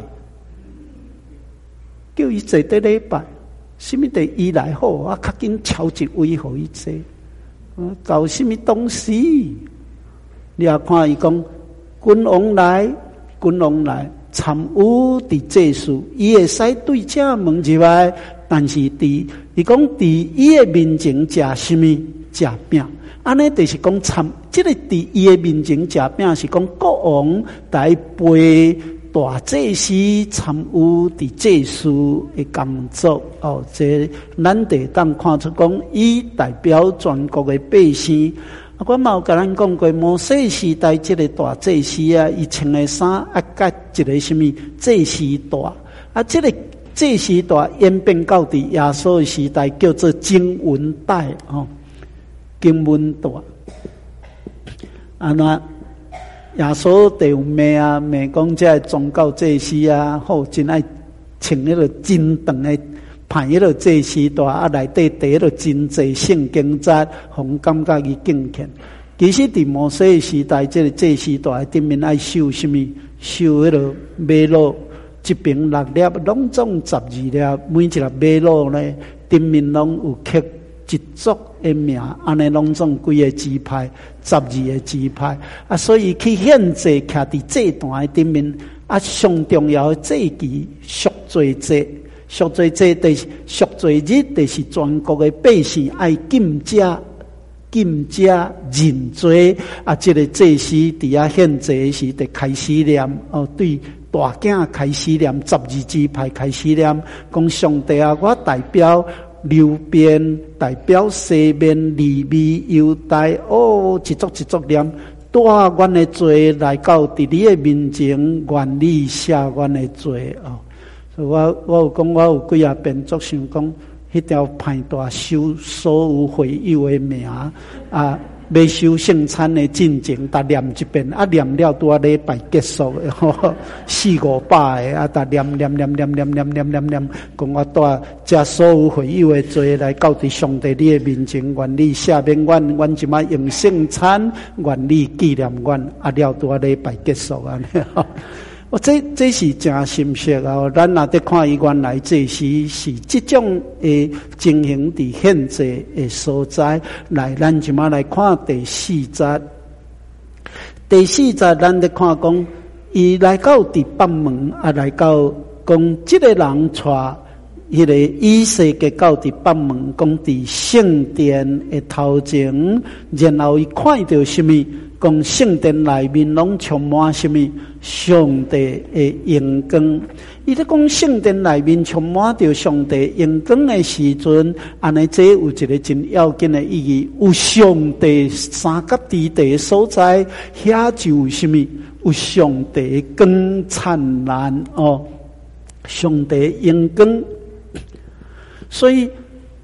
叫伊坐得礼拜。什么地伊来好啊？较紧超一位互伊坐，啊，搞什么东西？你也看伊讲，君王来，君王来，参与伫这事，伊会使对这问入来，但是伫伊讲伫伊的面前食什么？食饼，安尼就是讲参，即、这个伫伊的面前食饼是讲国王来陪。大祭司参与伫祭祀的工作哦，这咱得当看出讲，伊代表全国的百姓。啊，我嘛有甲咱讲过，摩西时代即个大祭司啊，伊穿的衫啊，甲一个什么祭司带啊，即、这个祭司带演变到伫耶稣时代叫做经文带哦，经文带啊那。耶稣就有骂啊，骂讲这宗教祭司啊，好真爱穿迄个真长的派迄个祭司带啊，内底第迄个真济圣经节，互感觉伊敬虔。其实伫摩西时代，这个祭司带顶面爱收什么？收迄个马路，一边六粒，拢总十二粒，每一粒马路呢，顶面拢有刻一族的名，安尼拢总几个支派，十二个支派啊，所以去献祭徛伫祭坛的顶面啊，上重要的祭祀赎罪祭，赎罪祭就是赎罪日，就是全国的百姓爱禁食、禁食认罪啊。这个祭司伫遐献祭时，得开始念哦，对大囝开始念，十二支派开始念，讲上帝啊，我代表。流边代表西面、利未、犹大，哦，一族一族念，带阮的罪来到伫你的面前，愿你赦阮的罪哦。所以我我有讲，我有几啊遍作想讲，迄条派大收所有会友的名啊。要收圣餐的进程，逐念一遍，啊念了拄啊礼拜结束的吼，四五百个啊，逐念念念念念念念念念，讲我带这所有会友的罪来到伫上帝你的面前，愿你赦免阮，阮即摆用圣餐，愿你纪念阮，啊了拄啊礼拜结束安尼吼。我这这是真深刻啊！咱若得看伊原来这是是这种诶情形伫现在诶所在，来咱即马来看第四节。第四节咱得看讲，伊来到第北门啊，来到讲这个人带迄个以色列到伫北门，讲伫圣殿诶头前，然后伊看到什么？讲圣殿内面拢充满什么？上帝的荣光。伊咧讲圣殿内面充满着上帝荣光的时阵，安尼这有一个真要紧的意义。有上帝三角地地所在，遐就有什么？有上帝光灿烂哦，上帝荣光。所以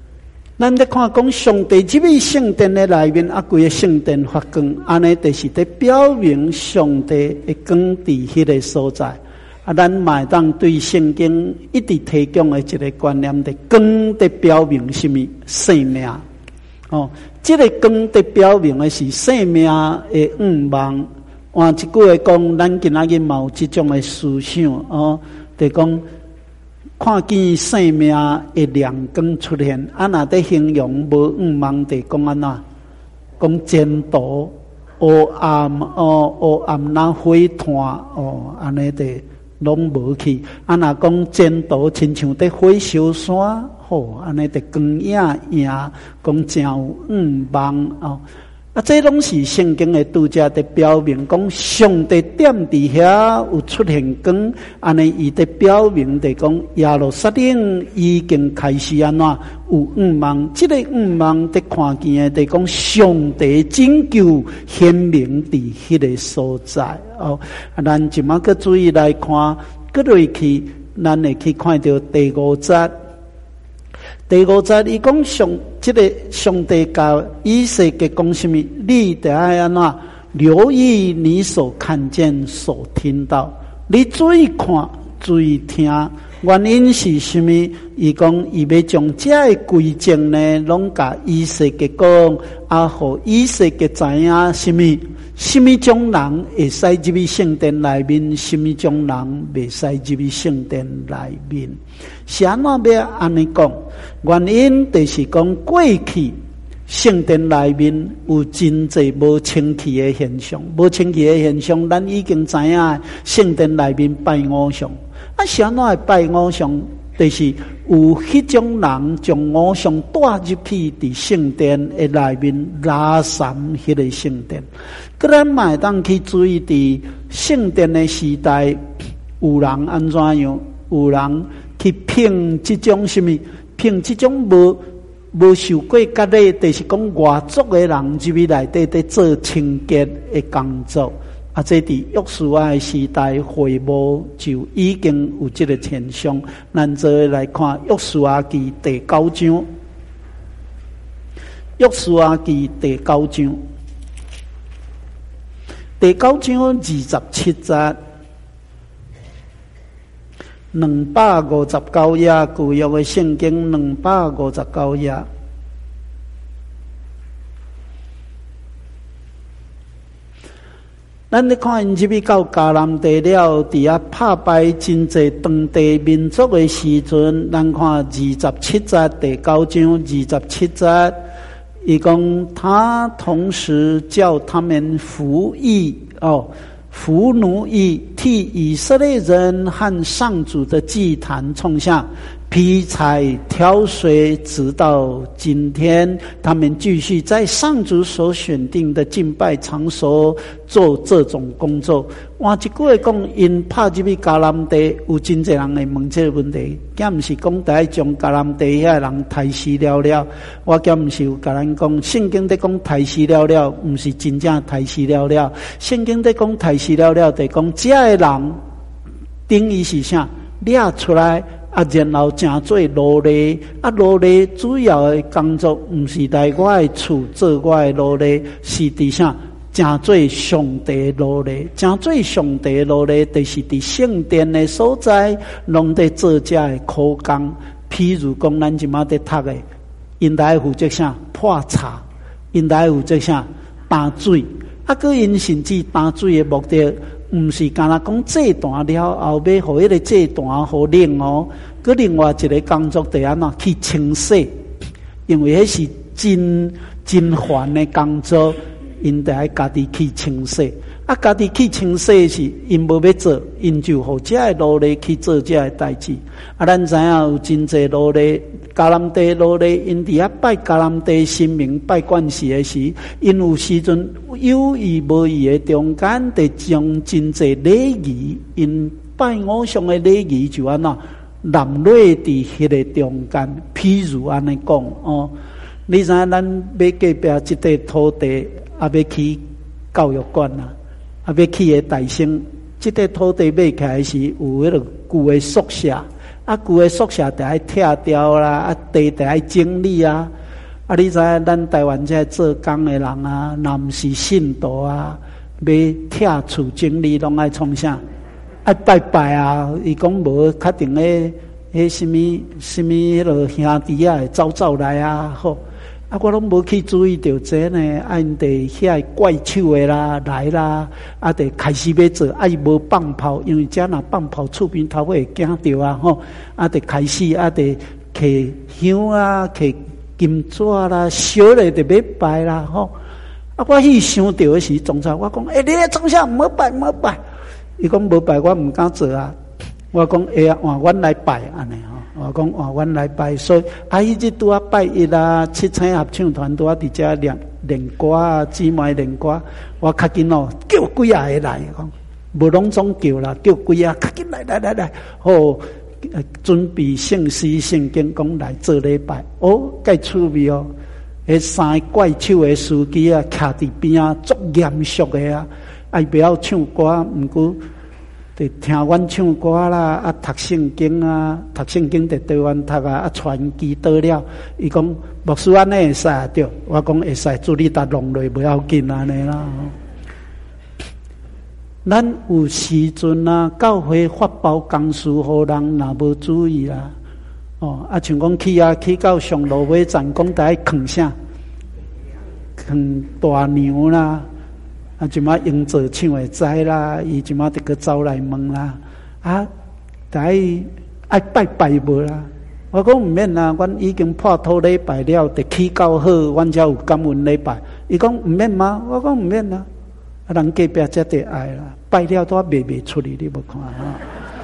咱咧看讲上帝这位圣殿的内面啊，规个圣殿发光，安尼就是在表明上帝的光伫迄个所在。啊，咱嘛当对圣经一直提供的一个观念，的光的表明什么生命？哦，这个光的表明的是生命的愿望。换一句话讲，咱今仔日嘛有这种的思想哦，就讲。看见生命的亮光出现，啊，那在形容无愿望地讲安怎？讲前途黑暗哦，黑暗那火炭哦，安尼地拢无去。啊，那讲前途亲像在火烧山，吼，安尼地光影影，讲真有愿望哦。啊，这拢是圣经的拄则在表明，讲上帝点伫遐有出现光，安尼伊在表明地讲耶路撒冷已经开始安怎有愿望，这个愿望在看见的地讲上帝拯救显明伫迄个所在哦。啊，咱即马个注意来看，搁落去，咱会去看到第五节。第五节，伊讲上，这个上帝教以色列讲什么？你得爱安怎留意你所看见、所听到，你注意看、注意听。原因是什么？伊讲伊要将这个规正呢，拢甲以色列讲，啊，互以色列知影什么？什么种人会使入去圣殿内面？什么种人袂使入去圣殿内面？是安怎要安尼讲？原因就是讲过去圣殿内面有真侪无清气的现象，无清气的现象，咱已经知影圣殿内面拜偶像。啊，是安怎会拜偶像？就是有迄种人将偶像带入去伫圣殿的内面拉散迄个圣殿。个咱嘛当去注意伫圣殿的时代，有人安怎样？有人去聘这种什么？聘这种无无受过割礼，就是讲外族的人入去内底在做清洁的工作。啊，这伫约书亚的时代，会幕就已经有这个现象。咱再来看约书亚记第九章，约书亚记第九章，第九章二十七节，两百五十九页旧约的圣经，两百五十九页。咱咧看因入去到迦南地了，伫遐拍败真侪当地民族的时阵，咱看二十七节第九章二十七节，伊讲他同时叫他们服役哦，服奴役，替以色列人和上主的祭坛冲下劈柴挑水，直到今天，他们继续在上主所选定的敬拜场所做这种工作。换一句话讲，因拍入去迦南地，有真侪人会问这个问题，敢毋是讲得将迦南地遐人杀死了了？我敢毋是有甲咱讲，圣经在讲杀死了了，毋是真正杀死了了。圣经在讲杀死了了，就讲这个人定义是啥？掠出来。啊，然后正做奴隶，啊，奴隶主要的工作，毋是来我的厝做我的奴隶，是伫啥？正做上帝奴隶，正做上帝奴隶，就是伫圣殿的所在，拢在做这的苦工。譬如讲，咱即马在读的，因来负责啥？破茶，因来负责啥？担水，啊，个因甚至担水的目的。毋是干那讲这段了后，要互迄个这段好冷哦。佮另外一个工作地安怎去清洗，因为迄是真真烦的工作，因得爱家己去清洗。啊，家己去清洗是因无要做，因就互这个奴隶去做这个代志。啊，咱知影有真侪奴隶，迦南地奴隶，因伫遐拜迦南地神明、拜惯事的时，因有时阵有意无意的中间，得将真侪礼仪，因拜偶像的礼仪就安怎揽落伫迄个中间。譬如安尼讲哦，你知影咱要隔壁即块土地，啊要去教育馆啊。啊，要去的大省，这块土地买起来是有迄个旧的宿舍，啊，旧的宿舍得爱拆掉啦，啊，地得爱整理啊， 啊，你知影咱台湾这做工的人啊，若毋是信徒啊，要拆厝整理拢爱创啥？爱拜拜啊！伊讲无确定诶，迄什么什么迄落兄弟啊，走走来啊，吼！啊，我拢无去注意到这呢，啊，因伫遐怪手诶啦，来啦，啊，得开始要做，啊，伊无放炮，因为遮若放炮，厝边头尾会惊着啊，吼！啊，得开始啊，得摕香啊，摕金纸啦，烧咧就要拜啦，吼！啊，我去想到诶时，总裁我讲，诶、欸，你咧从啥唔好拜，唔好拜。伊讲无拜，我毋敢做啊。我讲会啊，换阮来拜安尼吼。我讲换阮来拜，所以啊，迄日拄啊拜一啊，七彩合唱团拄啊伫遮练练歌啊，姊妹练歌，我较紧哦，叫几啊个来讲，无拢总叫啦，叫几啊，较紧来来来来，好，准备圣诗圣经讲来做礼拜，哦，介趣味哦。迄三个怪手的司机啊，徛伫边啊，足严肃的啊。爱不要唱歌，毋过得听阮唱歌啦，啊读圣经啊，读圣经伫台湾读啊，啊传基督了。伊讲牧师安尼会使啊？对，我讲会使，祝你达弄落不要紧安尼啦。咱有时阵啊，教会发包工事，互人若无注意啦，哦啊，像讲去啊，去到上路尾站，讲大家囥啥？囥大牛啦。啊，即马用做唱会知啦，伊即马得个走来问啦，啊，大家爱拜拜无啦？我讲毋免啦，阮已经破土礼拜了，得起教好，阮才有感恩礼拜。伊讲毋免吗？我讲毋免啦，啊，人隔壁才得爱啦，拜了都卖卖出去，你无看啊？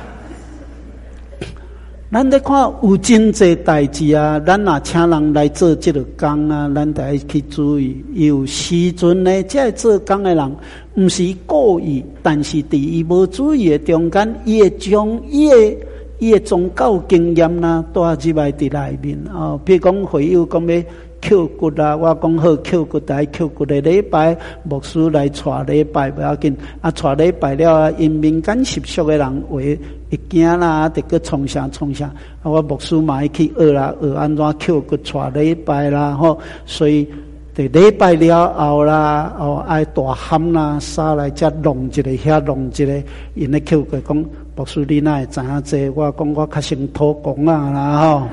咱咧看有真济代志啊，咱若请人来做即个工啊，咱得爱去注意。有时阵呢，这做工的人毋是故意，但是伫伊无注意的中间，伊会将伊的伊的宗教经验啦带入来伫内面哦。譬如讲会友讲要扣骨啦，我讲好扣骨来扣骨的礼拜，牧师来带礼拜不要紧，啊带礼拜了啊，因民间习俗的人会会惊啦，得个创啥创啥，啊我牧师嘛会去学啦，学安怎扣骨带礼拜啦吼，所以伫礼拜了后啦，哦爱大喊啦，撒来才弄一个遐弄一个，因咧扣骨讲牧师你哪会知影这？我讲我较先土讲啊啦吼。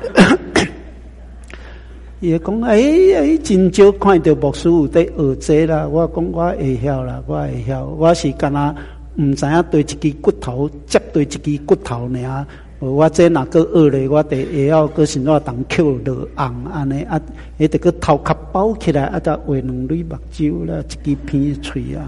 伊会讲，哎哎，真少看到牧师有在学这啦。我讲我会晓啦，我会晓。我是干那唔知影对一支骨头接对一支骨头尔。我这哪个学咧？我得会晓个是怎当扣落红安尼啊？迄得个头壳包起来，啊，再画两蕊目睭啦，一支片喙啊。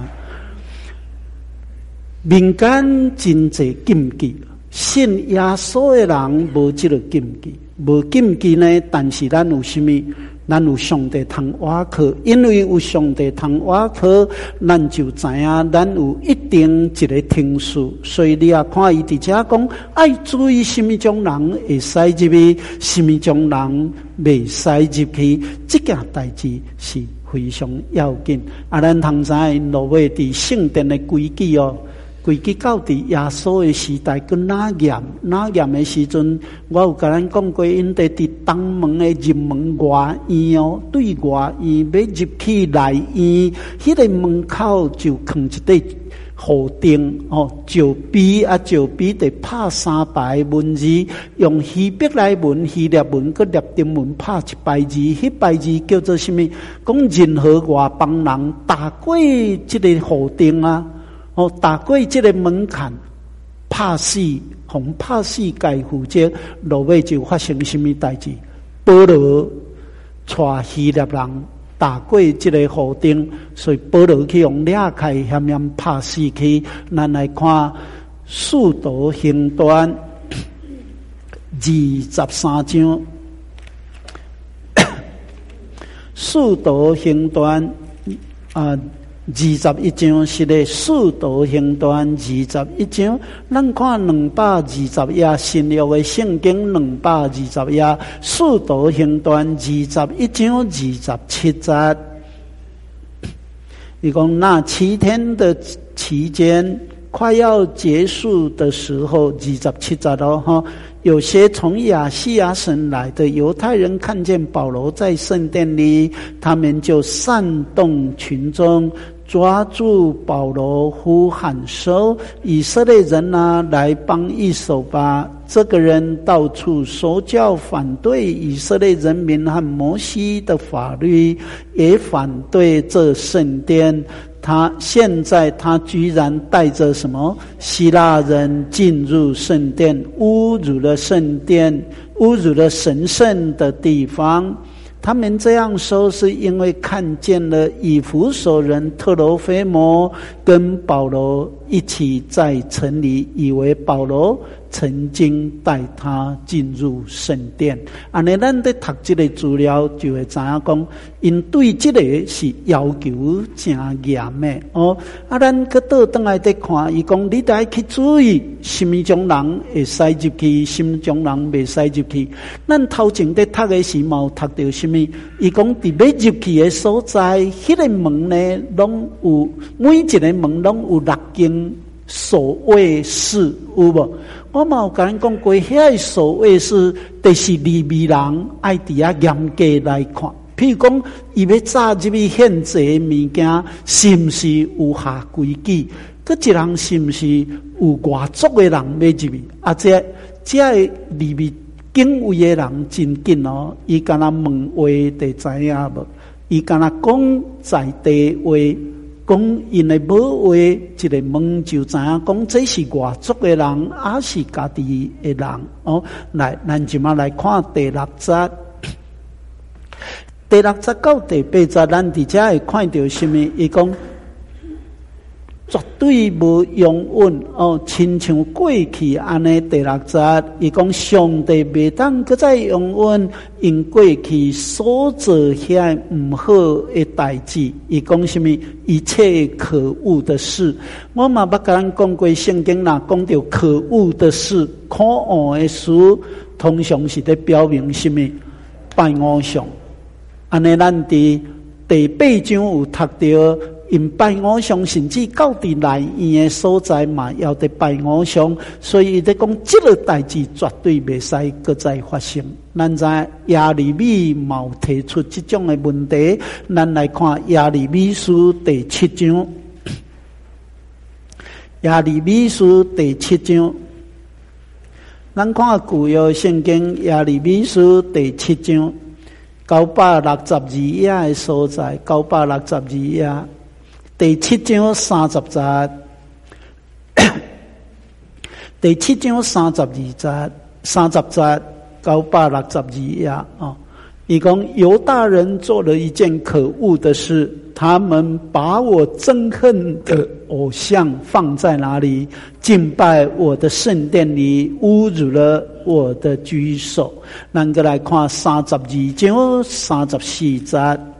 民间真济禁忌，信耶稣的人无即个禁忌。无禁忌呢，但是咱有啥物？咱有上帝通瓦靠，因为有上帝通瓦靠，咱就知影咱有一定一个听数。所以你也看伊伫遮讲，爱注意什么种人会使入去，什么种人未使入去，这件代志是非常要紧。啊，咱通知落尾伫圣殿的规矩哦。规矩到伫耶稣的时代，佮哪严哪严的时阵，我有甲咱讲过，因得伫东门的入门外院哦，对外院要入去内院，迄个门口就放一块护钉哦，石碑啊，石碑得拍三排文字，用希伯来文、希腊文佮列丁文拍一排字，迄排字叫做什么？讲任何外邦人踏过这个护钉啊。哦，打过这个门槛，拍死，红拍死该负责，落尾就发生什么代志？保罗带希腊人打过这个护钉，所以保罗去用裂开险险拍死去。咱来看《使徒行传》二十三章，《使徒行传》啊。二十一章是咧《使徒行传》二十一章，咱看两百二十页新约的圣经两百二十页，《使徒行传》二十一章二十七节。伊讲那七天的期间快要结束的时候，二十七节咯哈。 有些从亚细亚省来的犹太人看见保罗在圣殿里，他们就煽动群众，抓住保罗，呼喊说：以色列人啊，来帮一手吧！这个人到处说教，反对以色列人民和摩西的法律，也反对这圣殿。他现在他居然带着什么希腊人进入圣殿，侮辱了圣殿，侮辱了神圣的地方。他们这样说是因为看见了以弗所人特罗菲摩跟保罗一起在城里，以为保罗曾经带他进入圣殿。安尼咱在读这个资料就会知影讲，因对这个是要求真严的哦。啊，咱去倒转来再看，伊讲你得去注意，什么种人会使入去，什么种人袂使入去。咱头前在读的时候读到什么？伊讲伫要入去的所在，迄个门呢，拢有每一个门拢有六间守卫室，有无？我嘛有甲咱讲过，遐个守卫室，就是利未人爱伫遐严格来看。譬如讲，伊要早入去献祭物件，是毋是有下规矩？佮一人是毋是有外族的人要入去？啊，这这个利未敬畏的人真紧哦，伊敢若问话就知影无？伊敢若讲在地话。讲因的保卫一个门就知影，讲这是外族的人，还是家己的人哦。来，咱即马来看第六节，第六节到第八节，咱伫遮会看到什么？伊讲绝对无永稳哦，亲像过去安尼。第六节，伊讲上帝袂当搁再永稳，因过去所做遐毋好的代志，伊讲什么？一切可恶的事。我嘛捌甲咱讲过，圣经若讲到可恶的事、可恶的事，通常是在表明什么？拜偶像。安尼，咱伫第八章有读到。因拜偶像，甚至到伫内院的所在嘛，要得拜偶像，所以在讲这个代志绝对袂使搁再发生。咱知耶利米冇提出这种的问题，咱来看耶利米书第七章。耶利米书第七章，咱看旧约圣经耶利米书第七章九百六十二页的所在，九百六十二页。第七章三十节，第七章三十二节，三十节九百六十二页啊。伊讲犹大人做了一件可恶的事，他们把我憎恨的偶像放在哪里？敬拜我的圣殿里，侮辱了我的居所。咱个来看三十二章三十四节。